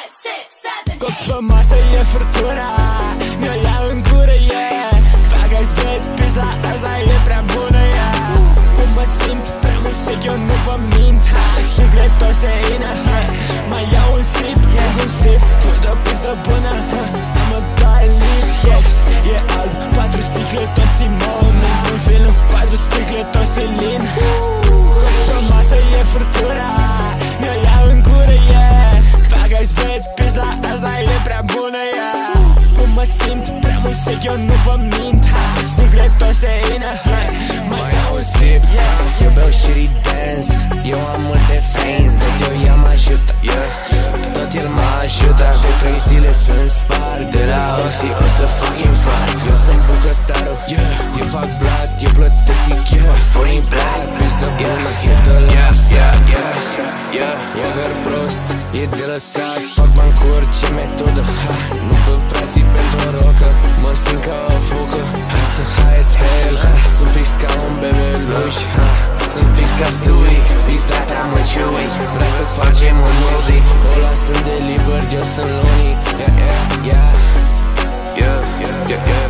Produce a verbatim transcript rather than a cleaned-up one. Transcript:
Cox pe masă e furtuna, mi-o ia în gură, yeah. Fac-i zbeți, pizda asta e prea bună, yeah. Cum mă simt, prea mult sec, eu nu vă mint. Sticle toseină, mai iau un sip, e un sip, tot o pistă bună. Am o dalit, yes, e alb, patru sticle tosimon. Într-un film, patru sticle tosilin. Cox pe masă e furtuna, mi-o ia în gură, yeah. Fac-i zbeți, pizda asta e prea bună, yeah. Cum mă simt, prea mult sec, eu nu vă mint. Sticle toseină, mai iau un sip, yeah. Eu beau și dance, eu am multe fans, tot eu ea mă ajută, yeah. Tot el mă ajută, de trei zile să-mi sparg. De la Oxy o să fac infart. Eu sunt bucătarul, yeah. Eu fac blat, eu plătesc Ikea. Spune-i black, pizdă bună, e de lăsat, yeah, yeah. Măgăr prost, e de lăsat. Fac bani cu orice metodă, ha. Nu pe frații pentru o rocă, mă simt ca o focă. Sunt high as hell, sunt fix ca un bebeluș, sunt fix ca Stewie, pista ta mă ciui. Vrea să facem un movie, ăla sunt delivered, eu sunt Looney. Yeah, yeah, yeah, yeah, yeah, yeah.